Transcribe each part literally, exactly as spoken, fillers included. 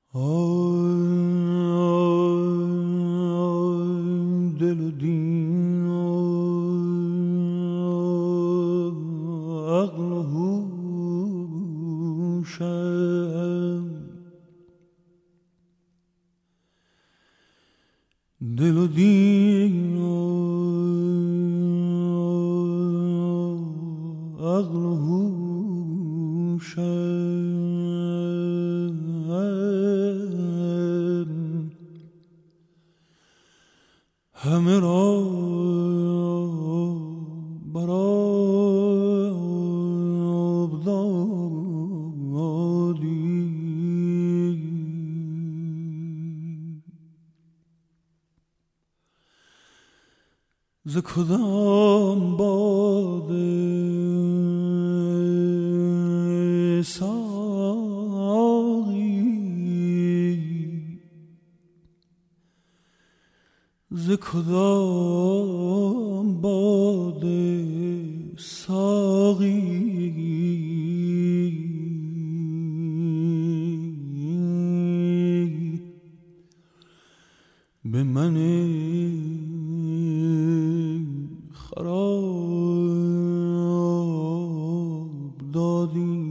دل و دین و عقل و هوشم، دل و دین و عقل و هوشم، همه را برآب دادی. ز کدام باده ساقی، ز کدام باده ساقی، به من خراب دادی.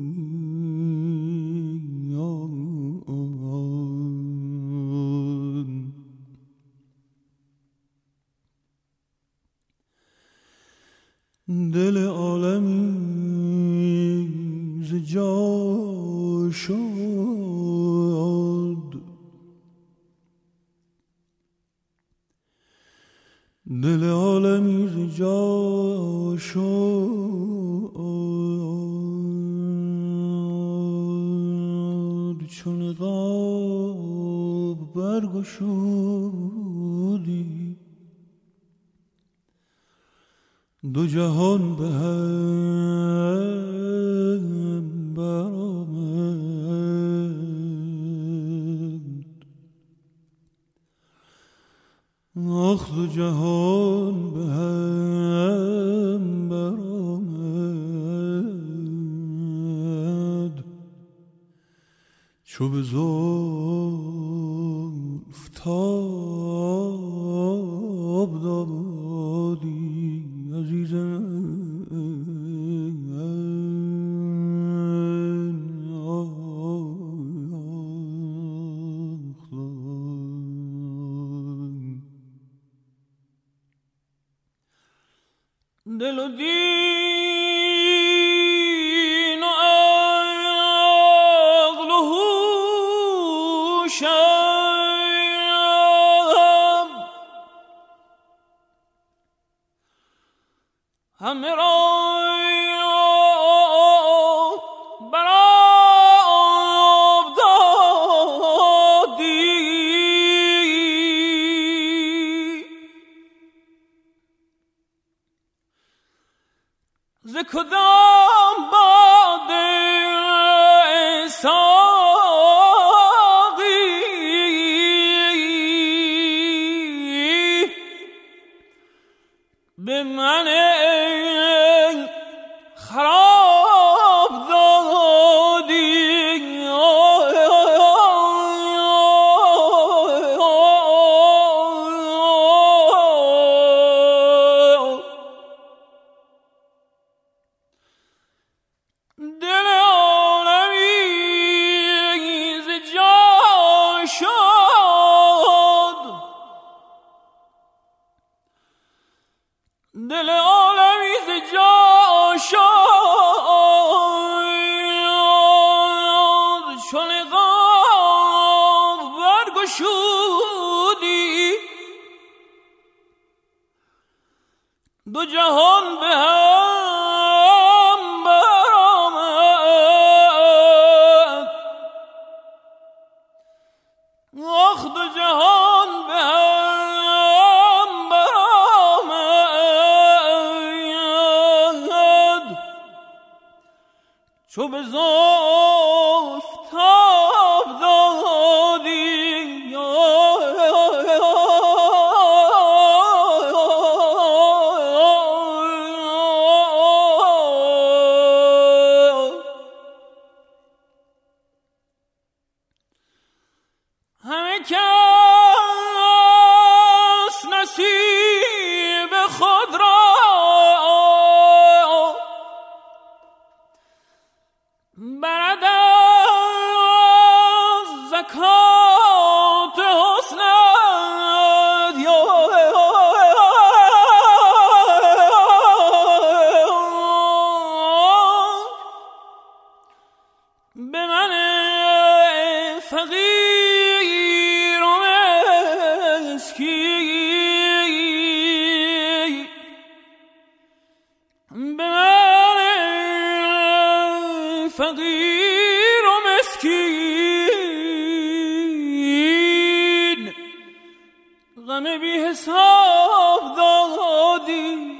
دل عالمی ز جا شد، دل عالمی ز جا شد، چون نقاب برگشودی، دو جهان به هم برآمد، آخ دو جهان به هم برآمد، چو به زلف تاب دادی عزیزم. دل و دین و عقل و هوشم، همه را برآب دادی. ز کدام باده ساقی، به من خراب دادی. دل عالمی ز جا شد، دل عالمی ز جا شد، چون نقاب برگشودی، دو جهان به هم برآمد، آخ دو جهان به هم برآمد، چو به زلف تاب دادی. کس نصیب خود را برد از زکات حسنت یا به من فقیر و مسکین به من فقیر و مسکین غم بی حساب دادی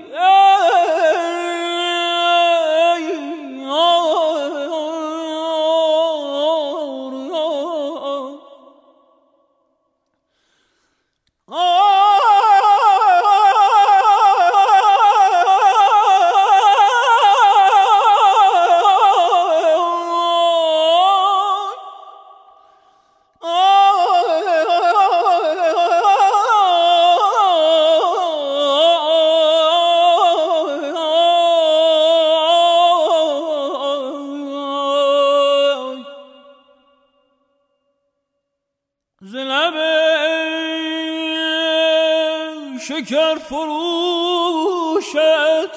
شکر فروشت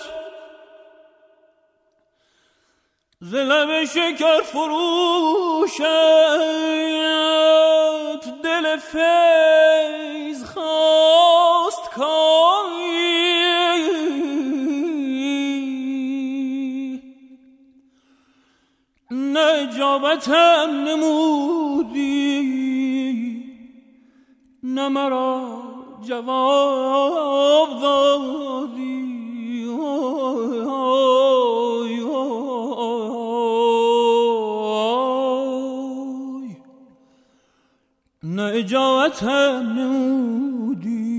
ز لب شکر فروشت دل فیض خواست کاری نه اجابتم نمودی نه مرا جواب دادی نه اجابتم نمودی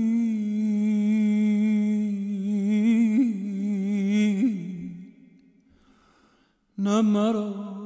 نه مرا